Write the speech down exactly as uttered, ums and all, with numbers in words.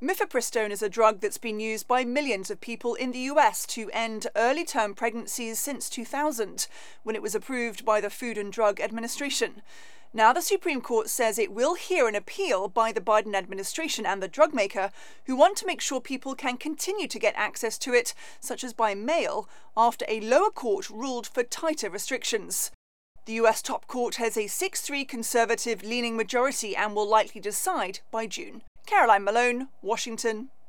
Mifepristone is a drug that's been used by millions of people in the U S to end early-term pregnancies since two thousand, when it was approved by the Food and Drug Administration. Now the Supreme Court says it will hear an appeal by the Biden administration and the drug maker, who want to make sure people can continue to get access to it, such as by mail, after a lower court ruled for tighter restrictions. The U S top court has a six three conservative-leaning majority and will likely decide by June. Caroline Malone, Washington.